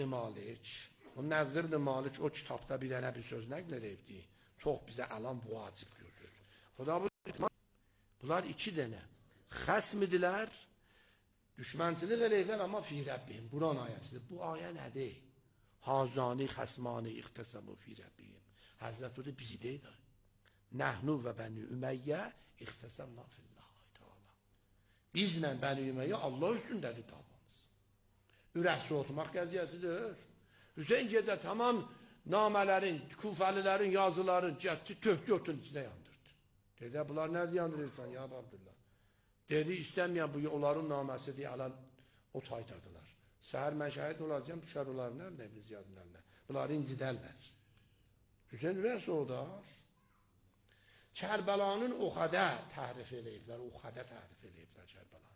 Malik, o Nəzir ibn Malik o kitabda bir dənə bir söz nəql edibdi. Çox bizə əlam vacib gözür. Xuda bunlar iki dənə xəsmidirlər, düşmənçilik eləyirlər, amma fi Rəbbihim. Quran ayəsidir. Bu ayə nədir? Hazani xəsmani ixtəsəbu fi Rəbbihim. Həzrət o da bizi deyir. Nəhnu və Bəni Ümeyyə ixtəsəmna fillahi teala. Bizlə Bəni Ümeyyə Allah üstündədir davamız. Ürək soğutmaq qəziyyəsidir. Hüseyin gecə tamam namələrin, kufəlilərin, yazıların cəhdi töhgötün içində yandırdı. Dedi, bunlar nədir yandırırsan ya Abdullah? Dedi, istəməyən bu onların naməsi deyə alan o taydadılar. Səhər mən şəhid olacağım, düşər onların əlinə, biz yadın əlinə. Bunları incidərlər. Hüseyin ürək soğudar. Kərbəlanın Oxadə təhrif eləyiblər, Oxadə təhrif eləyiblər Kərbəlanı.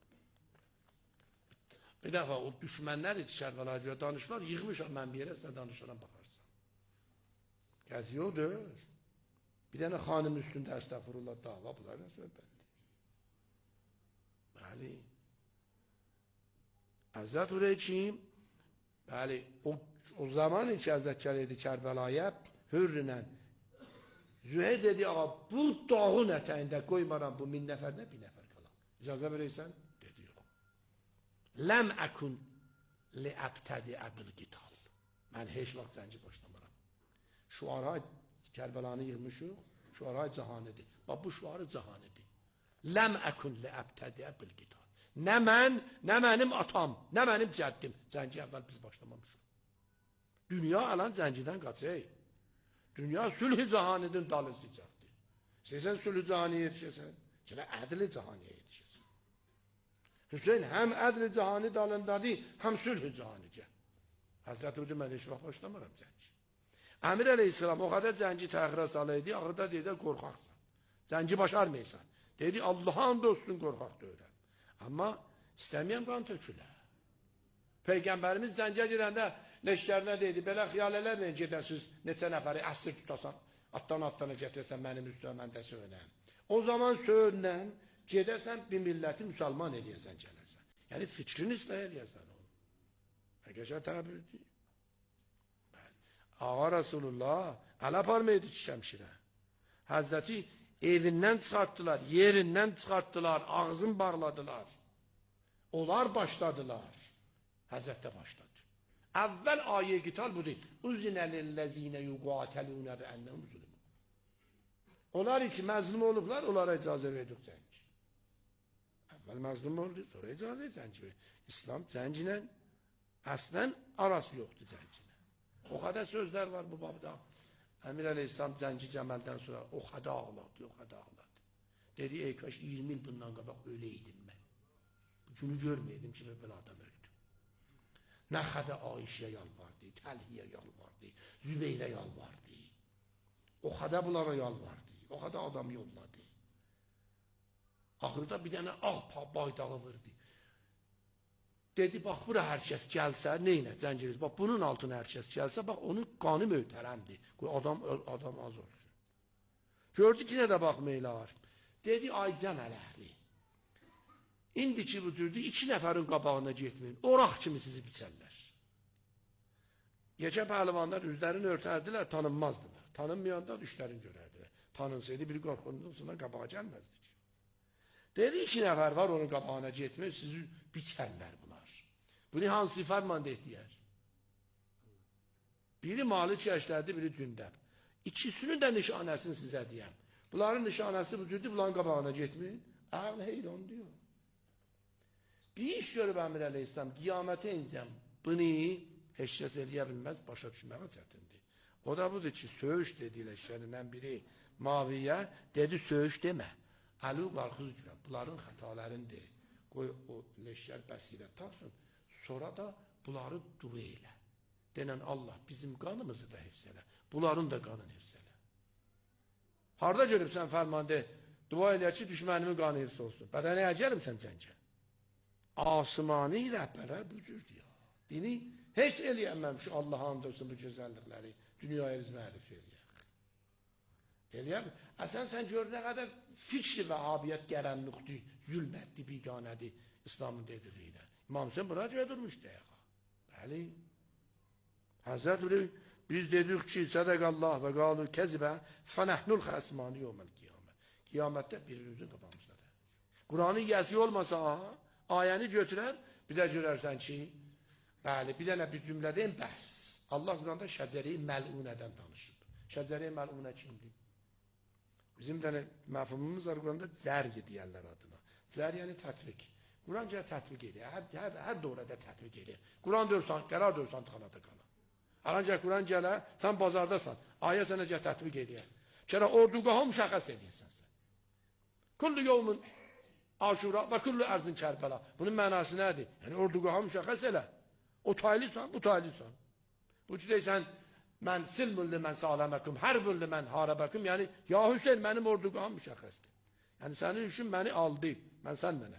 Bir dəfə o düşmənlər idi Kərbalaya görə danışlar, yığmışam mən bir yerə, sizə danışaram, baxarsan. Gəziyordur. Bir dənə xanım üstündə əstəğfurullah dava, bunlar nə söhbətdir? Bəli. Həzrət Üreyçim, bəli, o zaman ki Həzrət gəlirdi Kərbəlaya, hürrünən, Züheyr dedi, ağa, bu dağın ətəyində qoymaram bu 1000 nəfərdə 1 nəfər qalan. İcazə verəysən? Dedi, yox. Ləm əkun ləəbtədi əbil qital. Mən heç vaxt zənci başlamaram. Şuara Kərbəlanı yığmışıq, şuara cahanidir. Bax, bu şuarı cahanidir. Ləm əkun ləəbtədi əbil qital. Nə mən, nə mənim atam, nə mənim cəddim. Zənci əvvəl biz başlamamışıq. Dünya alan zəncidən qaçır. Dünya sülh-i cahanidin dalı sıcaqdır. Sən sülh-i cahaniyə yetişəsən, ki, ədl-i cahaniyə yetişəsən. Hüseyin həm ədl-i cahani dalındadır, həm sülh-i cahanicə. Həzrət Ürdi, mən heç vaxt başlamaram zənci. Əmir əleyhissalam o qədər zənci təxirə salaydı, axırda dedi, qorxaqsan. Zənci başarmayırsan. Dedi, Allah'a and olsun qorxaq deyirəm. Amma istəməyəm qan tökülə. Peyğəmbərimiz zəncə gedəndə leşlərinə deydi, belə xiyal eləməyin gedəsiz, neçə nəfəri əsir tutasan, atdan gətirsən mənim üstümə, mən də söyləyəm. O zaman söyləyən, gedəsən bir milləti müsəlman eləyəsən gələsən. Yəni fikrini islah eləyəsən onu. Əgəşə təbirdir. Ağa Rasulullah ələ parmaydı ki şəmşirə. Həzrəti evindən çıxartdılar, yerindən çıxartdılar, ağzını bağladılar. Onlar başladılar. Həzrətdə başladı. Əvvəl ayə qital budur. Uzinə lilləzinə yuqatəlunə və ennəhum zulüm. Onlar ki məzlum olublar, onlara icazə verdik zənci. Əvvəl məzlum oldu, sonra icazə zənci verdik. İslam zəncinə əslən arası yoxdur zəncinə. O qədər sözlər var bu babda. Əmir əleyhissalam zənci cəməldən sonra o qədər ağladı, o qədər ağladı. Dedi, ey kaş 20 il bundan qabaq öləydim mən. Bu günü görməydim ki, belə adam öldü. Nəxədə Ayşəyə yalvardı, Təlhiyə yalvardı, Zübeyrə yalvardı. O qədər bunlara yalvardı, o qədər adam yolladı. Axırda bir dənə ağ baydağı vurdu. Dedi, bax, bura hər kəs gəlsə, neynə, zənciriz, bax, bunun altına hər kəs gəlsə, bax, onun qanı möhtərəmdir. Qoy, adam az olsun. Gördü ki, nə də baxmayırlar. Dedi, ay can ələhli. İndi ki, bu cürdür, 2 nəfərin qabağına getməyin. Oraq kimi sizi biçərlər. Yekə pəhlivanlar üzlərini örtərdilər, tanınmazdılar. Tanınmayanda düşlərini görərdilər. Tanınsaydı, bir qorxundan sonra qabağa gəlməzdi ki. Dedi, 2 nəfər var, onun qabağına getmək, sizi biçərlər bunlar. Bunu hansı fərmanda etdiyər? Biri Malik yaşlardı, biri Cündəb. İkisinin də nişanəsini sizə deyəm. Bunların nişanəsi bu cürdür, bunların qabağına getməyin. Əhl heyran diyor. Bir iş görüb Əmir əleyhissalam, qiyamətə incəm. Bunu heç kəs eləyə bilməz, başa düşməyə çətindir. O da budur ki, söyüş dedilər şərindən biri Maviyə, dedi söyüş demə. Əli qalxız görə, bunların xətalarındır. Qoy o leşlər bəsirət tapsın, sonra da bunları dua elə. Denən Allah bizim qanımızı da hifz elə, bunların da qanını hifz elə. Harada görübsən fərmanda, dua elə ki, düşmənimin qanı hifz olsun. Bədənəyə gəlimsən cəncə. Asmani rəhbərlər bu cürdür ya. Dini heç eləyəməmiş Allah'a and olsun bu gözəllikləri, dünyaya biz mərif eləyək. Eləyəm, sən gör nə qədər fikri və abiyyət gərənlikdir, zülmətdir, biganədir İslamın dediyinə. İmam Hüseyin buna görə durmuş deyək. Bəli. Hazret buyuruyor, biz dedik ki sadakallah ve galu kezibe fenehnul hasmani yevmel kıyamet. Kıyamette birinizin kafamızda. Kur'an'ın yesi olmasa ayəni götürər, bir də görərsən ki, bəli, bir dənə bir cümlədən bəhs. Allah Kur'an'da şəcəri məlunədən danışıb. Şəcəri məlunə kimdir? Bizim dənə məfhumumuz var Kur'an'da zərg deyərlər adına. Zərg yəni tətbiq. Kur'an gələ tətbiq edir. Hər dövrədə tətbiq edir. Kur'an dörsən, qərar dörsən tıxanada qala. Ancaq Kur'an gələ, sən bazardasan, ayə sənə gələ tətbiq edir. Gələ orduqaha müşəxəs edirsən sən. Kullu yevmin Aşura və kullu ərzin Kərbəla. Bunun mənası nədir? Yəni orduqaha müşəxəs elə. O taylisan, bu taylisan. Bu ki deysən, mən silmülli mən saləməkum, hər bülli mən harabəkum. Yəni, ya Hüseyin, mənim orduqam müşəxəsdir. Yəni, sənin üçün məni aldı, mən səndənəm.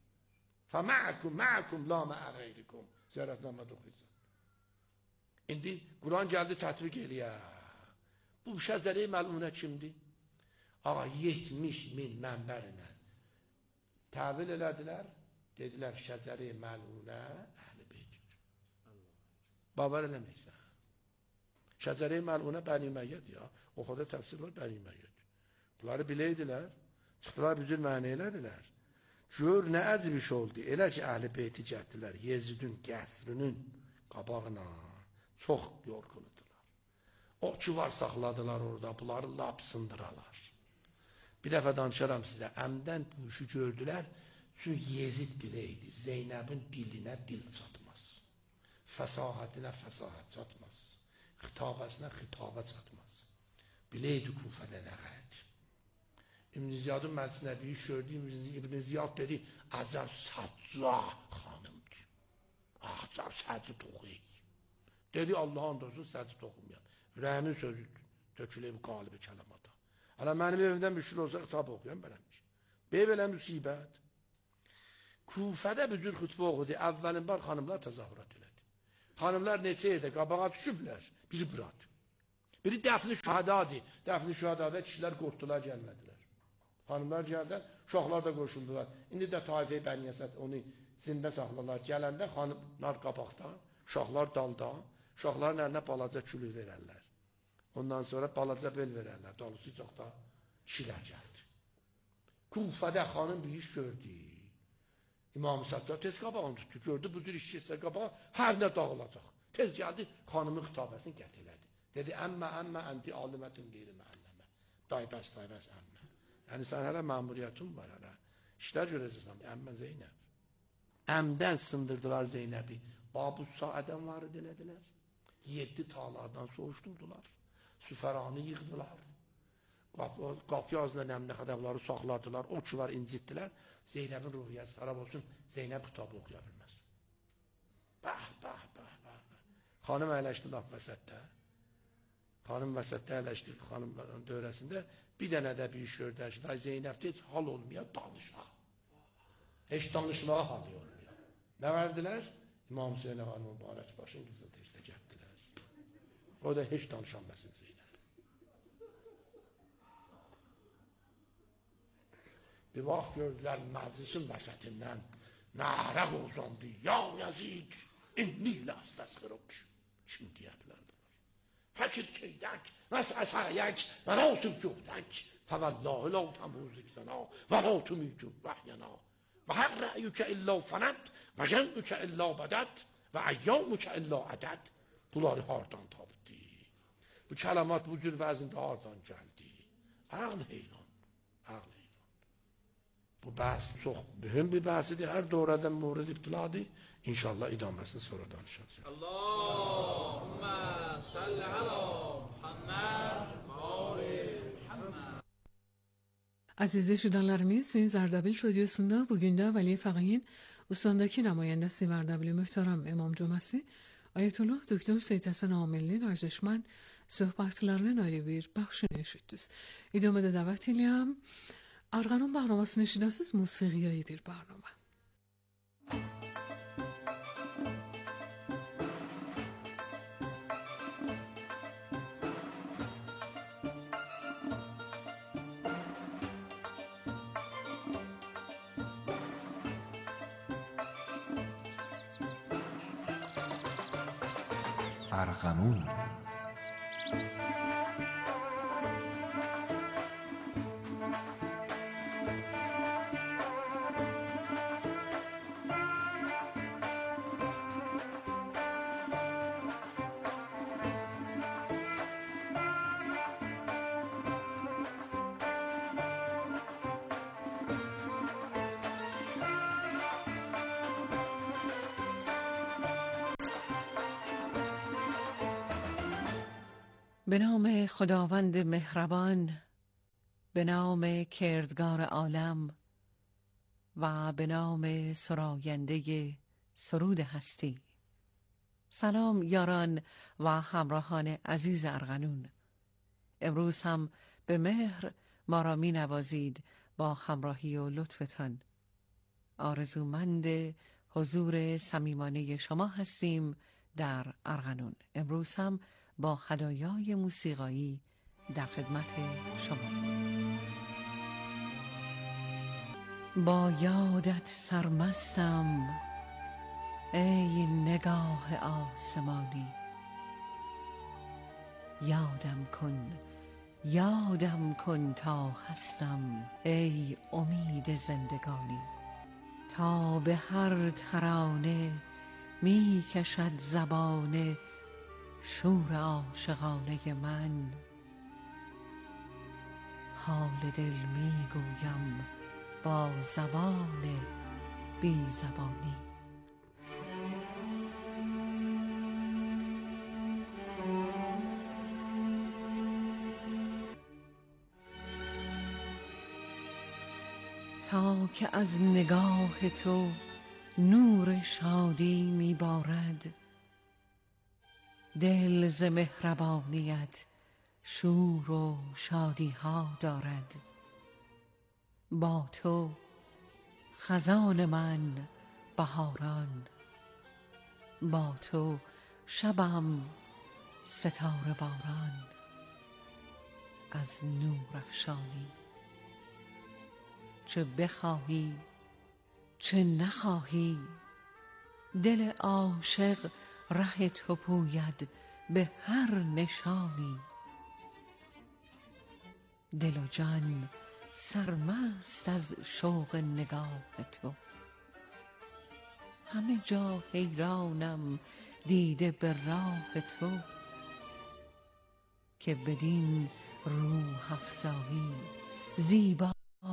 Fəməəkum, la məəğəyrikum. Ziyarətnamə oxuyursan. İndi, Quran gəldi tətbiq eləyə. Bu şəzəri məlunə kimdir? Ağa, 70.000 mənbərinə təvil elədilər, dedilər şəzəri məlunə əhl-i beytdir. Bavar eləməksən. Şəcəri məlunə Bəni Üməyyəd ya. Oxuda təfsir var Bəni Üməyyəd. Bunları biləydilər. Çıxdılar bir cür mənə elədilər. Gör nə əcib iş oldu. Elə ki əhl-i beyti gətirdilər. Yezidin qəsrinin qabağına. Çox yorğunudular. O ki var saxladılar orada. Bunları lap sındıralar. Bir dəfə danışaram sizə. Əmdən bu işi gördülər. Çünki Yezid biləydi. Zeynəbin dilinə dil çatmaz. Fəsahətinə fəsahət çatmaz. Xitabəsinə xitabə çatmaz. Biləydi Kufədə nə qədir. İbn-i Ziyadın məclisində bir iş gördü. İbn-i Ziyad dedi, Əcəb Səccah xanımdır. Əcəb Səccid oxuyaq. Dedi, Allah'ın dostu Səccid oxumayam. Ürəyimin sözü töküləyib qalibi kəlamata. Hələ mənim evimdən müşkül olsa xitab oxuyam bələm ki. Belə müsibət. Kufədə bir cür xütbə oxudu. Əvvəlin bar xanımlar təzahürat elədi. Xanımlar neçə yerdə qabağa düşüblər. Biri buradı. Biri dəfni şühadadır. Dəfni şühadada kişilər qorxdular, gəlmədilər. Xanımlar gəldən, uşaqlar da qoşuldular. İndi də Taifə-i Bəniyyəsət onu zində saxlalar. Gələndə xanımlar qabaqda, uşaqlar dalda, uşaqların əlinə balaca külü verərlər. Ondan sonra balaca bel verərlər. Dalısı çoxda kişilər gəldi. Kufədə xanım bir iş gördü. İmam-ı Səccad tez qabağını tutdu. Gördü, bu cür iş keçsə qabağa, hər nə dağılacaq. Tez gəldi, xanımın xitabəsini qət elədi. Dedi, əmmə, ənti alimətin qeyri məhəlləmə. Daybəs, əmmə. Yəni, sən hələ məmuriyyətin var, hələ. İşlər görəcəksən, əmmə Zeynəb. Əmdən sındırdılar Zeynəbi. Babu Saədən var edilədilər. 7 tağlardan soğuşdurdular. Süfəranı yığdılar. Qapı ağzına nəmli xədəvları saxladılar. O ki var, incitdilər. Zeynəbin ruhiyyəsi xarab olsun, Zeynəb kitabı oxuya bilməz. Bəh. Xanım əyləşdi laf vəsətdə. Xanım vəsətdə əyləşdi xanımların dövrəsində. Bir dənə də bir iş gördülər ki, Zeynəbdə heç hal olmaya danışa. Heç danışmağa hal olmuyor. Nə verdilər? İmam Hüseyin Ağanın mübarək başın qızıl tezdə gətdilər. O da heç danışanməsin Zeynəb. Bir vaxt gördülər məclisin vəsətindən nərə qozandı. Ya Yazid, inni ilə əstəsqirək. Kim deyə bilər bunlar? Fəkir keydək, vəsəsəyək, və la tümkühdək, fəvəllahi la təmuzik sənə, və la tümütü rəhyənə, və hər rəyükə illə fənət, və cəmükə illə bədət, və əyyamükə illə ədəd. Bunları hardan tapdı? Bu kəlamat bu cür vəzində hardan gəldi? Ağl heyran, ağl heyran. Bu bəhs çox mühüm bir bəhsidir. Hər dövrədən murad ibtiladır. İnşallah idaməsini sonra danışacağız. Allahümmə salli ala Muhammed. Aziz eşidanlarımız, Seniz Ardabil Radyosu'nda bugün de Veli Fağı'nın Ustandaki namayəndəsi və Ardabil Möhtərəm İmam Cüməsi Ayetullah Doktor Seyyid Həsən Amilinin arzuşman söhbətlərinin ayrı bir baxışını eşitdiniz. İdamada davet edirəm. Arğanın bağlamasını eşidəsiniz, musiqiyi bir bağlama. ارغنون. به نام خداوند مهربان، به نام کردگار عالم و به نام سراینده سرود هستی. سلام یاران و همراهان عزیز ارغنون. امروز هم به مهر ما را می نوازید با همراهی و لطفتان. آرزومند حضور صمیمانه شما هستیم در ارغنون. امروز هم با هدایای موسیقایی در خدمت شما. با یادت سرمستم ای نگاه آسمانی، یادم کن تا هستم ای امید زندگانی. تا به هر ترانه می کشد زبان شور عاشقانه من، حال دل می گویم با زبان بی زبانی. تا که از نگاه تو نور شادی می بارد، دل ز مهربانیت شور و شادی ها دارد. با تو خزان من بهاران، با تو شبم ستاره باران از نور افشانی. چه بخواهی چه نخواهی، دل عاشق ره تو پوید به هر نشانی. دل و جان سرمست از شوق نگاه تو، همه جا حیرانم دیده به راه تو. که بدین روح افزایی زیبایی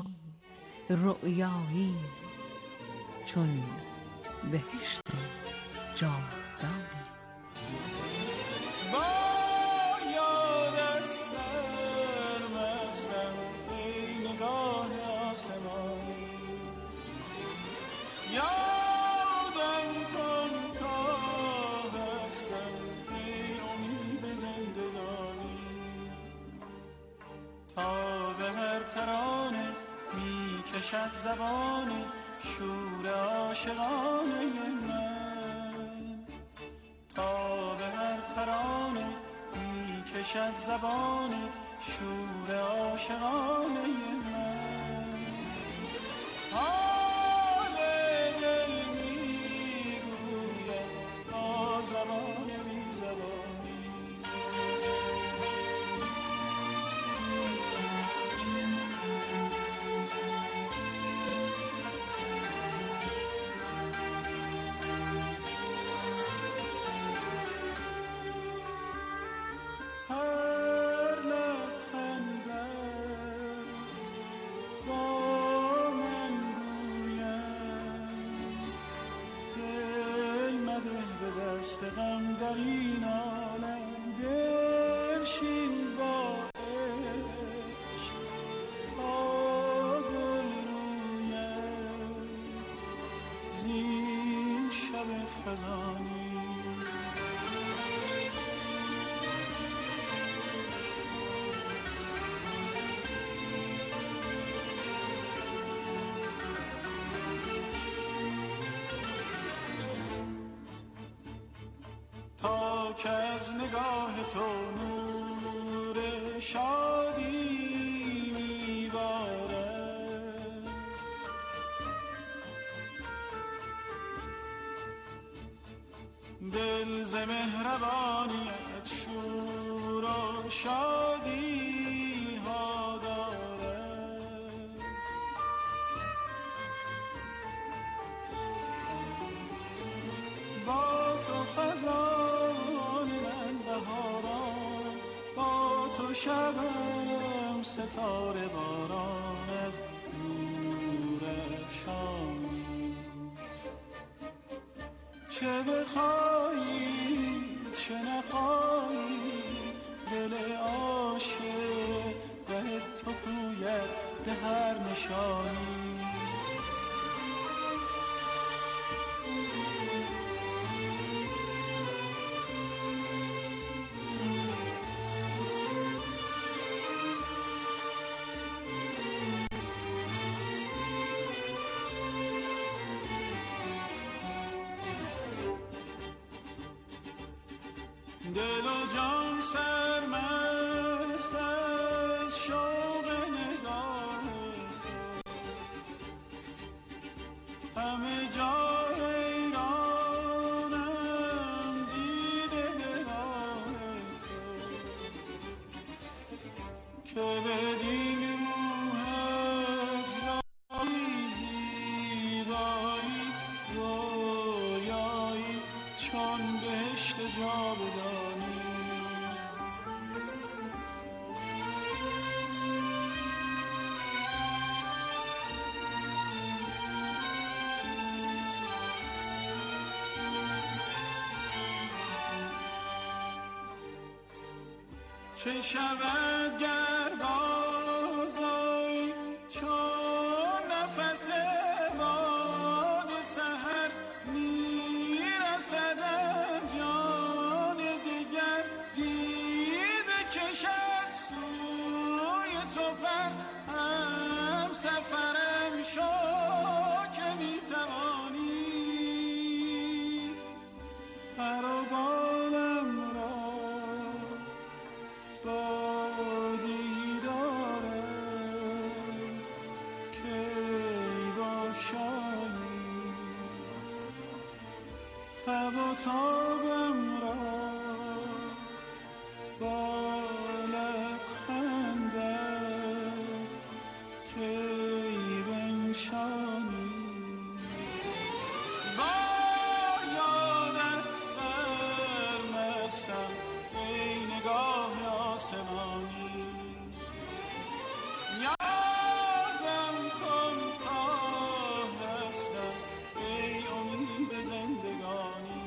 رؤیایی، چون بهشت جاودانی. با یادت سرمستم ای نگاه آسمانی، یادم کن تا هستم ای امید زندگانی. تا به هر ترانه می کشد زبان شور عاشقانه من، تا به هر ترانه می کشد زبان شور عاشقانه من. حال دل می گویم با زبان بی زبانی. غم در این عالم بنشین با عشق تا گل رویم زین شب خزانی. تا که از نگاه تو نور شادی میبارد، دل ز مهربانی شادی ها دارد. با تو خزان من بهاران، با تو شبم ستاره باران از نور افشان. چه بخوایی چه نخوایی دل عاشق به تو پوید به هر نشانی. دل و جان سرمست از شوق نگاه تو، همه جا حیرانم دیده به راه تو، که بدین روح افزایی زیبایی رویایی چون بهشت جاودانی. چه شود گر بازآیی چون نفس باد سحر میرسد جان دیگر، دیده کشد سوی تو پر، هم سفرم شو که میتوانی پر و بالم را با دیدارت کی باشایی، تب و تابم را با لبخندت کی بنشانی. با یادت سرمستم ای نگاه آسمانی، یادم کن تا هستم ای امید زندگانی.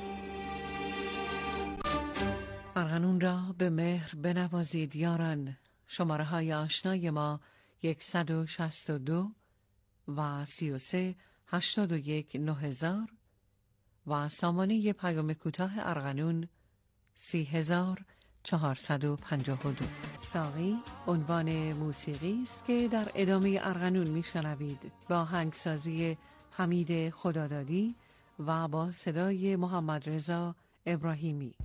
ارغنون را به مهر بنوازید یاران. شماره های آشنای ما 162 و 33 81 9000 و سامانه پیام کوتاه ارغنون 30452. ساقی عنوان موسیقی است که در ادامه ارغنون میشنوید با آهنگسازی حمید خدادادی و با صدای محمد رضا ابراهیمی.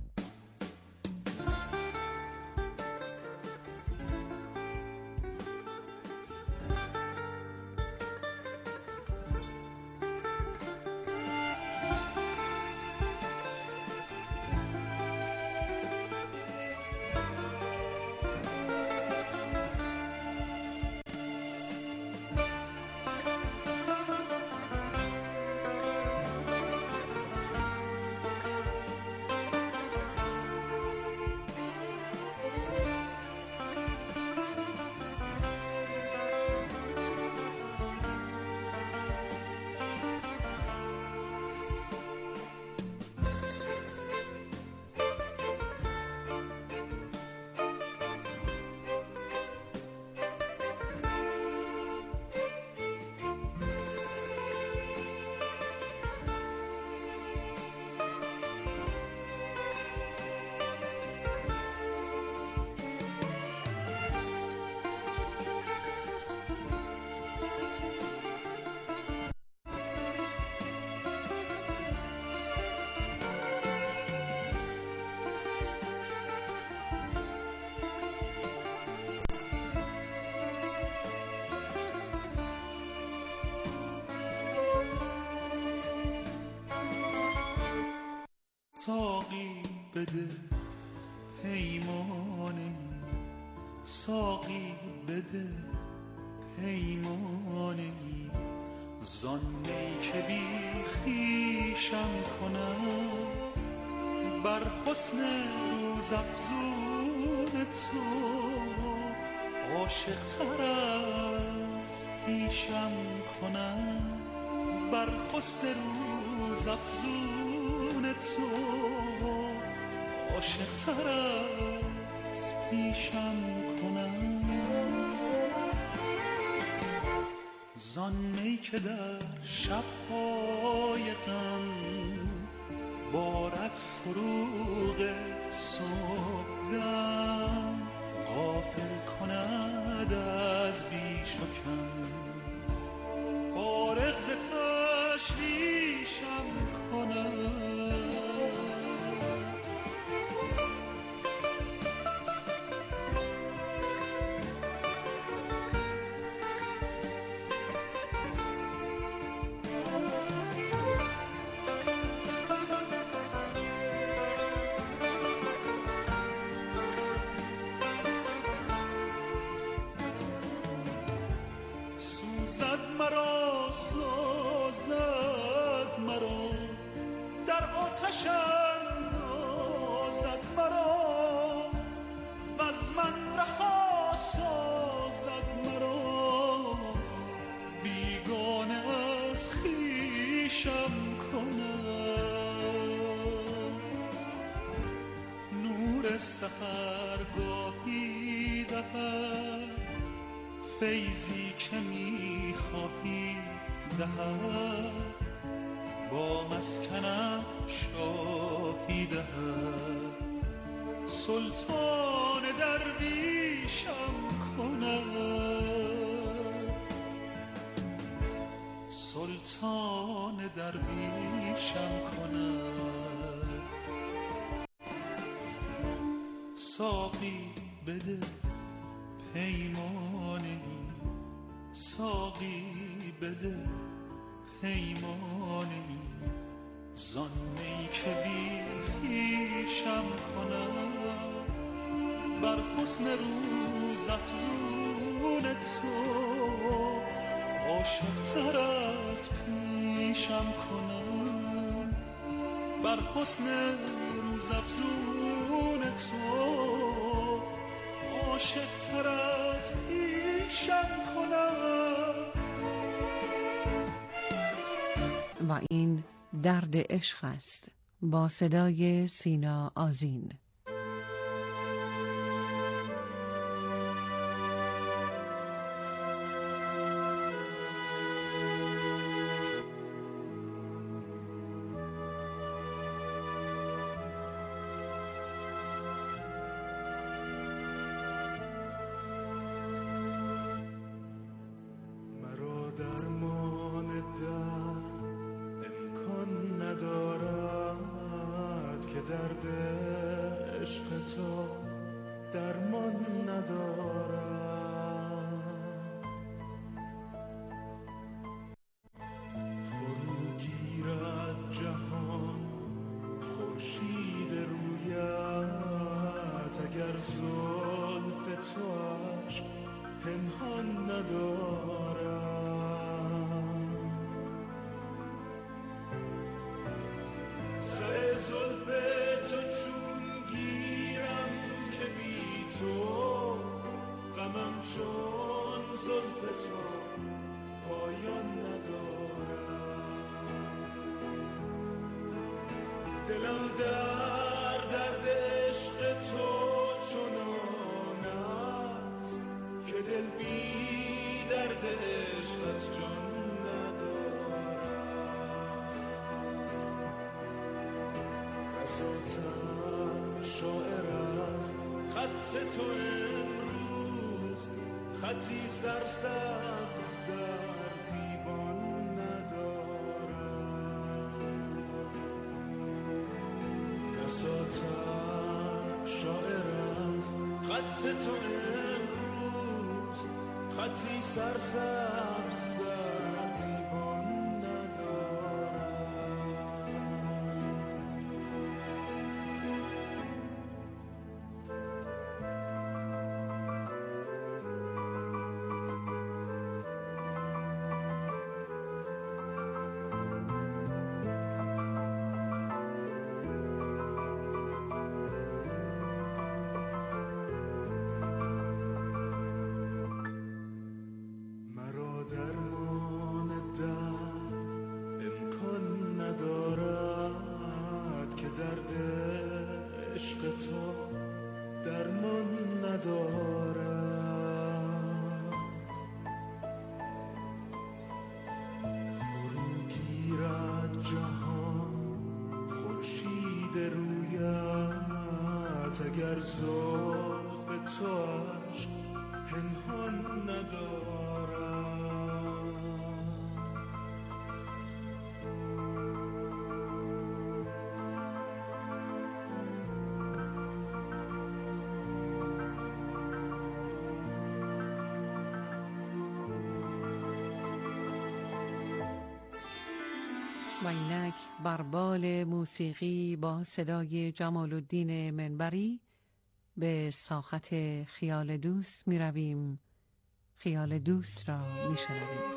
ساقی بده پیمانه ساقی بده پیمانی زان می که بی خویشم کنم بر حسن روزافزون تو عاشق تر از پیشم کنم بر حسن روزافزون تو عاشق تر از پیشم کنم زان می که در شب‌های غم بارد فروغ صبحدم غافل کند از بیش و کم فارغ ز تشویشم کند سحرگاهی دهد فیضی که می‌خواهی دهد با مسکنم شاهی دهد سلطان درویشم کند سلطان درویشم کند ساقی بده پیمانی ساقی بده پیمانی زان می که بی خویشم کنم بر حسن روزافزون تو عاشق تر از پیشم کنم بر حسن روزافزون تو عاشق تر از پیشم کنم. و این درد عشق است با صدای سینا آذین. دلم در درد عشق تو چنان است که دل بی درد عشقت جان ندارم. رساتم شاعر از خط تو امروز خطی سرسبز در دیوان ساتم شاعر از خط تو امروز خطی سرسبز در دیوان ندارم. تو درمان ندارد، فرو گیرد جهان خورشید رویت، اگر زلف تو عشق پنهان ندارد. و اینک بر بال موسیقی با صدای جمال الدین منبری به ساحت خیال دوست می رویم. خیال دوست را می شنویم.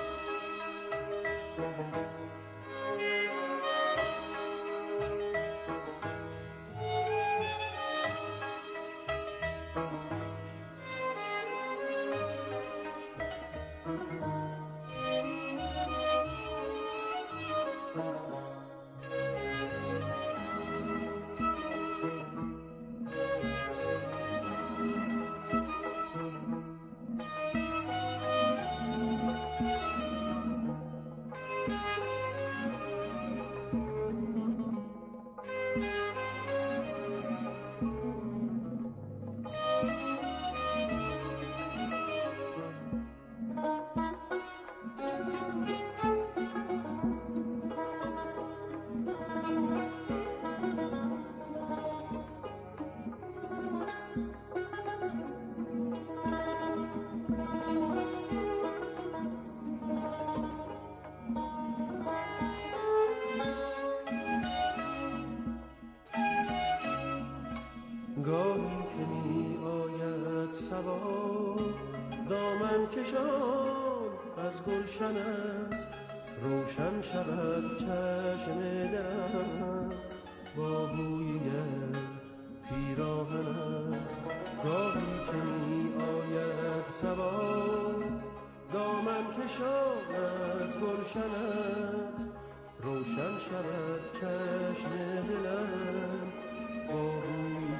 گاهی که می آید سوار دامن کشان از گلشنت، روشن شود چشم دلم با بوی پیراهنت. گاهی که می آید سوار دامن کشان از گلشنت، روشن شود چشم دلم با بوی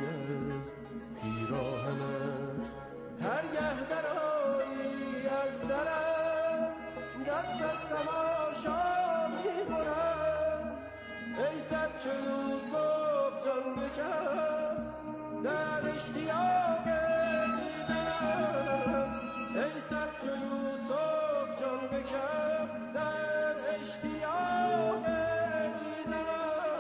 پیراهنت. هرگه درآیی از درم دست از تماشا می‌برم، ای صد چو یوسف جان به کف در اشتیاق دیدنت، ای صد چو یوسف جان به کف در اشتیاق دیدنت.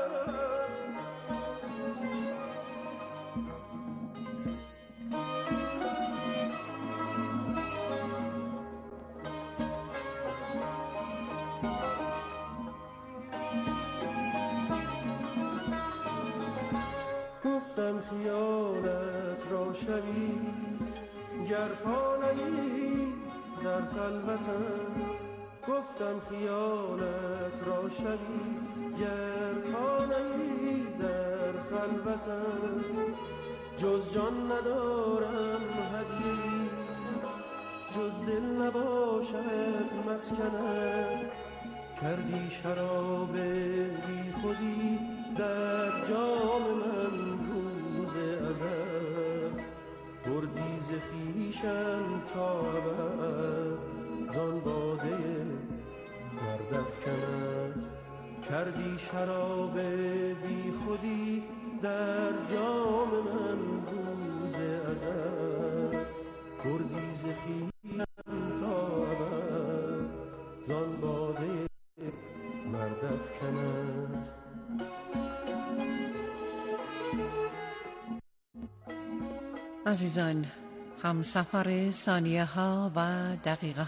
گفتم خیالت را شبی گر پانه‌ای در خلوتم، گفتم خیالت را شبی گر پانه‌ای در خلوتم، جز جان ندارم هدیه‌ای، جز دل نباشد مسکنت. کردی شراب بی خودی در جام من روز ازل، بردی ز خویشم تا ابد زان باده دردافکنت. کردی شراب بی خودی در جام من روز ازل، بردی ز خویشم تا ابد زان باده دردافکنت. عزیزان، همسفر ثانیه ها و دقیقه